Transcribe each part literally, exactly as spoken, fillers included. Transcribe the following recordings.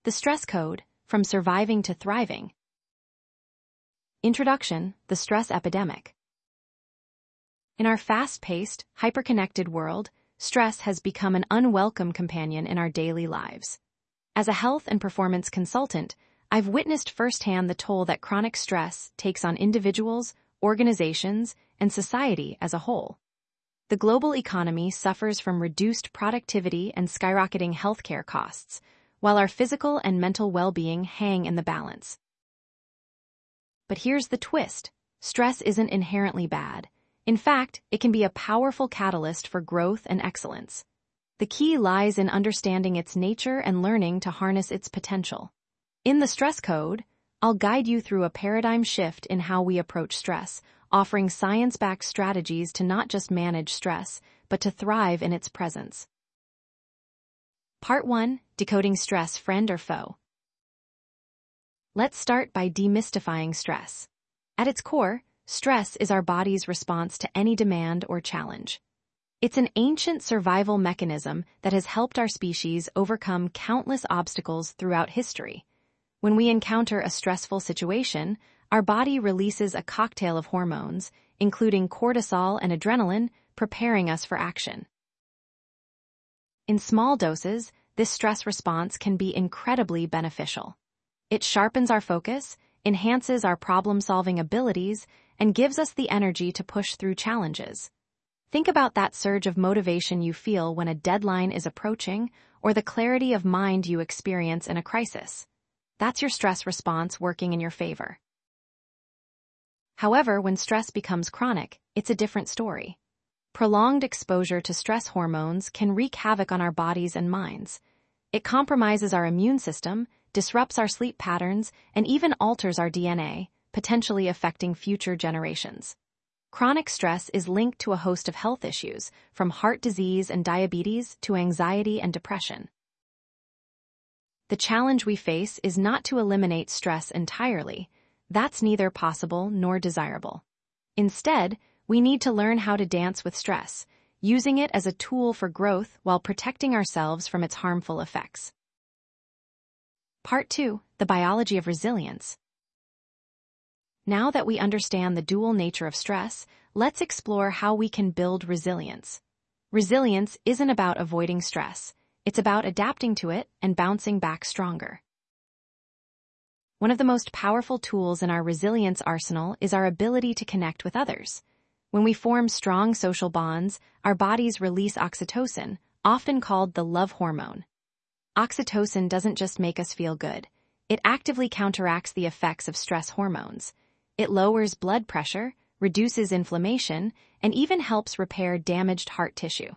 The Stress Code, From Surviving to Thriving. Introduction, the stress epidemic. In our fast-paced, hyper-connected world, stress has become an unwelcome companion in our daily lives. As a health and performance consultant, I've witnessed firsthand the toll that chronic stress takes on individuals, organizations, and society as a whole. The global economy suffers from reduced productivity and skyrocketing healthcare costs, while our physical and mental well-being hang in the balance. But here's the twist. Stress isn't inherently bad. In fact, it can be a powerful catalyst for growth and excellence. The key lies in understanding its nature and learning to harness its potential. In the Stress Code, I'll guide you through a paradigm shift in how we approach stress, offering science-backed strategies to not just manage stress, but to thrive in its presence. Part one. Decoding stress, friend or foe. Let's start by demystifying stress. At its core, stress is our body's response to any demand or challenge. It's an ancient survival mechanism that has helped our species overcome countless obstacles throughout history. When we encounter a stressful situation, our body releases a cocktail of hormones, including cortisol and adrenaline, preparing us for action. In small doses, this stress response can be incredibly beneficial. It sharpens our focus, enhances our problem-solving abilities, and gives us the energy to push through challenges. Think about that surge of motivation you feel when a deadline is approaching, or the clarity of mind you experience in a crisis. That's your stress response working in your favor. However, when stress becomes chronic, it's a different story. Prolonged exposure to stress hormones can wreak havoc on our bodies and minds. It compromises our immune system, disrupts our sleep patterns, and even alters our D N A, potentially affecting future generations. Chronic stress is linked to a host of health issues, from heart disease and diabetes to anxiety and depression. The challenge we face is not to eliminate stress entirely. That's neither possible nor desirable. Instead, we need to learn how to dance with stress, using it as a tool for growth while protecting ourselves from its harmful effects. Part two. The Biology of Resilience. Now that we understand the dual nature of stress, let's explore how we can build resilience. Resilience isn't about avoiding stress. It's about adapting to it and bouncing back stronger. One of the most powerful tools in our resilience arsenal is our ability to connect with others. When we form strong social bonds, our bodies release oxytocin, often called the love hormone. Oxytocin doesn't just make us feel good. It actively counteracts the effects of stress hormones. It lowers blood pressure, reduces inflammation, and even helps repair damaged heart tissue.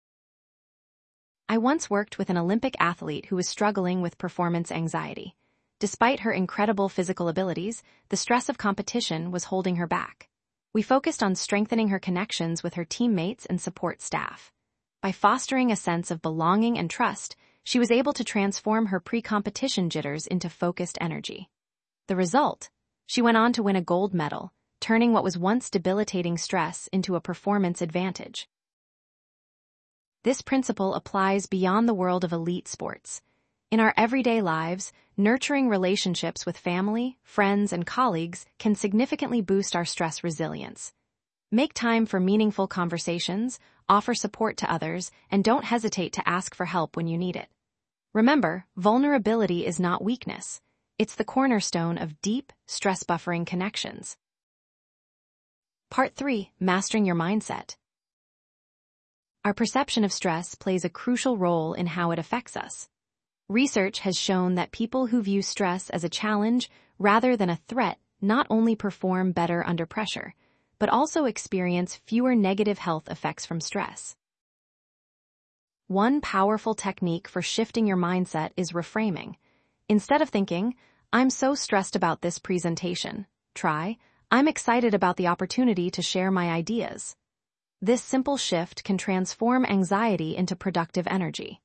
I once worked with an Olympic athlete who was struggling with performance anxiety. Despite her incredible physical abilities, the stress of competition was holding her back. We focused on strengthening her connections with her teammates and support staff. By fostering a sense of belonging and trust, she was able to transform her pre-competition jitters into focused energy. The result? She went on to win a gold medal, turning what was once debilitating stress into a performance advantage. This principle applies beyond the world of elite sports. In our everyday lives, nurturing relationships with family, friends, and colleagues can significantly boost our stress resilience. Make time for meaningful conversations, offer support to others, and don't hesitate to ask for help when you need it. Remember, vulnerability is not weakness. It's the cornerstone of deep, stress-buffering connections. Part three. Mastering your mindset. Our perception of stress plays a crucial role in how it affects us. Research has shown that people who view stress as a challenge rather than a threat not only perform better under pressure, but also experience fewer negative health effects from stress. One powerful technique for shifting your mindset is reframing. Instead of thinking, "I'm so stressed about this presentation," try, "I'm excited about the opportunity to share my ideas." This simple shift can transform anxiety into productive energy.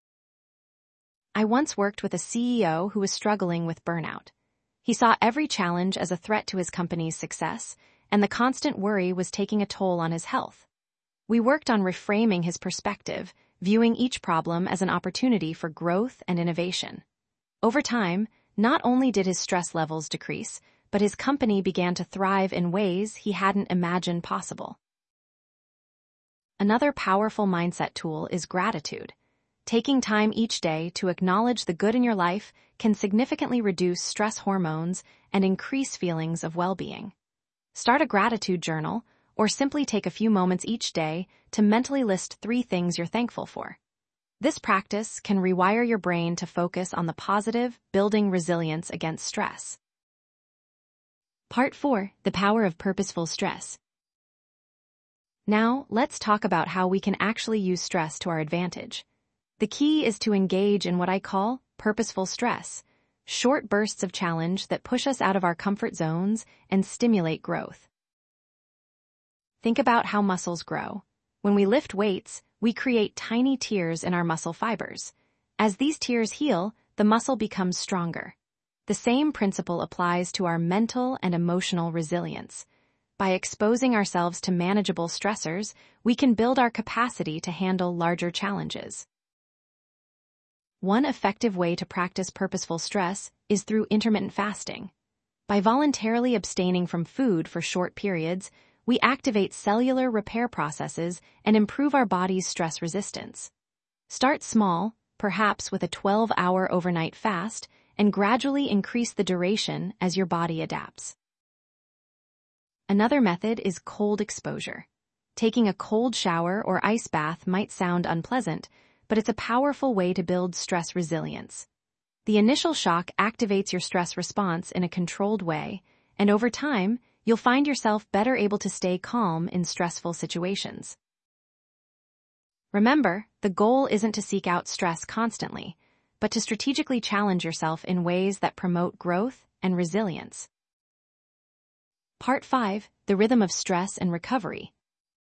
I once worked with a C E O who was struggling with burnout. He saw every challenge as a threat to his company's success, and the constant worry was taking a toll on his health. We worked on reframing his perspective, viewing each problem as an opportunity for growth and innovation. Over time, not only did his stress levels decrease, but his company began to thrive in ways he hadn't imagined possible. Another powerful mindset tool is gratitude. Taking time each day to acknowledge the good in your life can significantly reduce stress hormones and increase feelings of well-being. Start a gratitude journal, or simply take a few moments each day to mentally list three things you're thankful for. This practice can rewire your brain to focus on the positive, building resilience against stress. Part four. The power of purposeful stress. Now, let's talk about how we can actually use stress to our advantage. The key is to engage in what I call purposeful stress, short bursts of challenge that push us out of our comfort zones and stimulate growth. Think about how muscles grow. When we lift weights, we create tiny tears in our muscle fibers. As these tears heal, the muscle becomes stronger. The same principle applies to our mental and emotional resilience. By exposing ourselves to manageable stressors, we can build our capacity to handle larger challenges. One effective way to practice purposeful stress is through intermittent fasting. By voluntarily abstaining from food for short periods, we activate cellular repair processes and improve our body's stress resistance. Start small, perhaps with a twelve-hour overnight fast, and gradually increase the duration as your body adapts. Another method is cold exposure. Taking a cold shower or ice bath might sound unpleasant, but it's a powerful way to build stress resilience. The initial shock activates your stress response in a controlled way, and over time, you'll find yourself better able to stay calm in stressful situations. Remember, the goal isn't to seek out stress constantly, but to strategically challenge yourself in ways that promote growth and resilience. Part five. The rhythm of stress and recovery.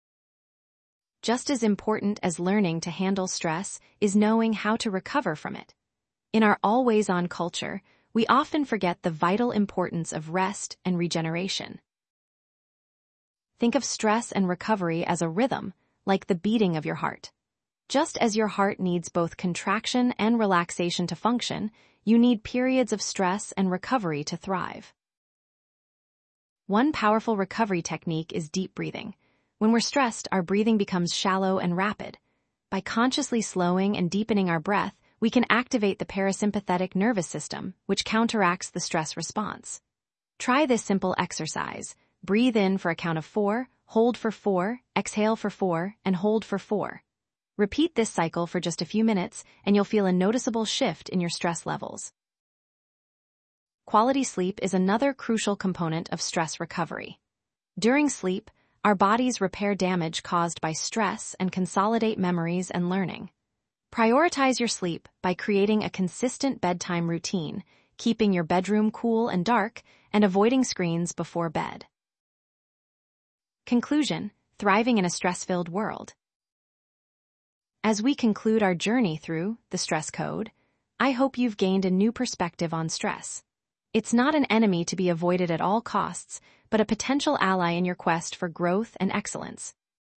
Just as important as learning to handle stress is knowing how to recover from it. In our always-on culture, we often forget the vital importance of rest and regeneration. Think of stress and recovery as a rhythm, like the beating of your heart. Just as your heart needs both contraction and relaxation to function, you need periods of stress and recovery to thrive. One powerful recovery technique is deep breathing. When we're stressed, our breathing becomes shallow and rapid. By consciously slowing and deepening our breath, we can activate the parasympathetic nervous system, which counteracts the stress response. Try this simple exercise. Breathe in for a count of four, hold for four, exhale for four, and hold for four. Repeat this cycle for just a few minutes, and you'll feel a noticeable shift in your stress levels. Quality sleep is another crucial component of stress recovery. During sleep, our bodies repair damage caused by stress and consolidate memories and learning. Prioritize your sleep by creating a consistent bedtime routine, keeping your bedroom cool and dark, and avoiding screens before bed. Conclusion: thriving in a stress-filled world. As we conclude our journey through the stress code, I hope you've gained a new perspective on stress. It's not an enemy to be avoided at all costs, but a potential ally in your quest for growth and excellence.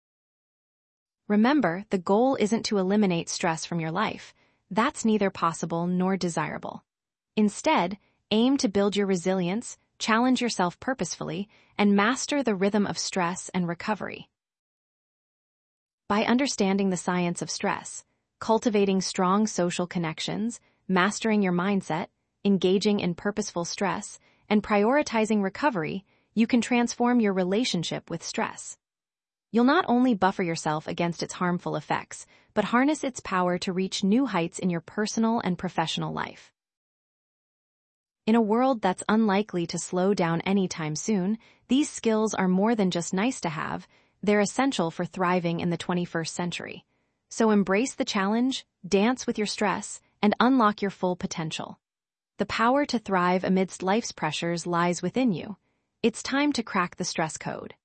Remember, the goal isn't to eliminate stress from your life. That's neither possible nor desirable. Instead, aim to build your resilience, challenge yourself purposefully, and master the rhythm of stress and recovery. By understanding the science of stress, cultivating strong social connections, mastering your mindset, engaging in purposeful stress, and prioritizing recovery, you can transform your relationship with stress. You'll not only buffer yourself against its harmful effects, but harness its power to reach new heights in your personal and professional life. In a world that's unlikely to slow down anytime soon, these skills are more than just nice to have, they're essential for thriving in the twenty-first century. So embrace the challenge, dance with your stress, and unlock your full potential. The power to thrive amidst life's pressures lies within you. It's time to crack the stress code.